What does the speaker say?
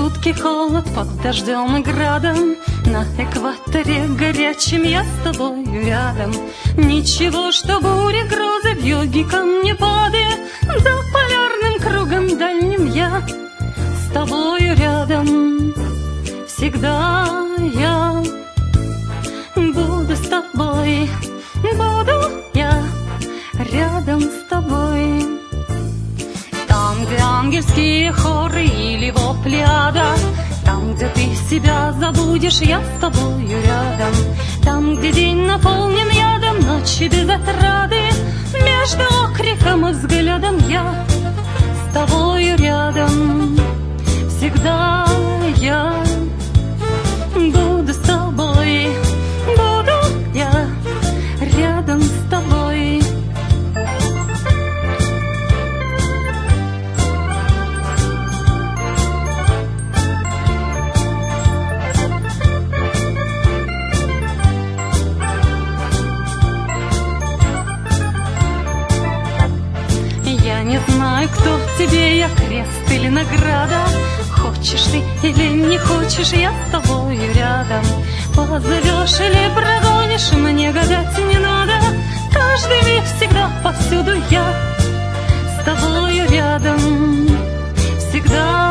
жуткий холод под дождем и градом, на экваторе горячем я с тобою рядом. Ничего, что бури, грозы, вьюги, камнепады, за полярным кругом дальним я с тобою рядом. Всегда я буду с тобой, буду я рядом с тобой. Там, где ангельские хоры или вопли ада, там, где ты себя забудешь, я с тобою рядом. Там, где день наполнен ядом, ночи без отрады, между окриком и взглядом я с тобою рядом. Всегда я буду с тобой, буду я рядом с тобой. Я не знаю, кто тебе, я крест или награда. Хочешь ты или не хочешь, я с тобою рядом. Позовешь или прогонишь, мне гадать не надо. Каждый миг, всегда, повсюду я с тобою рядом. Всегда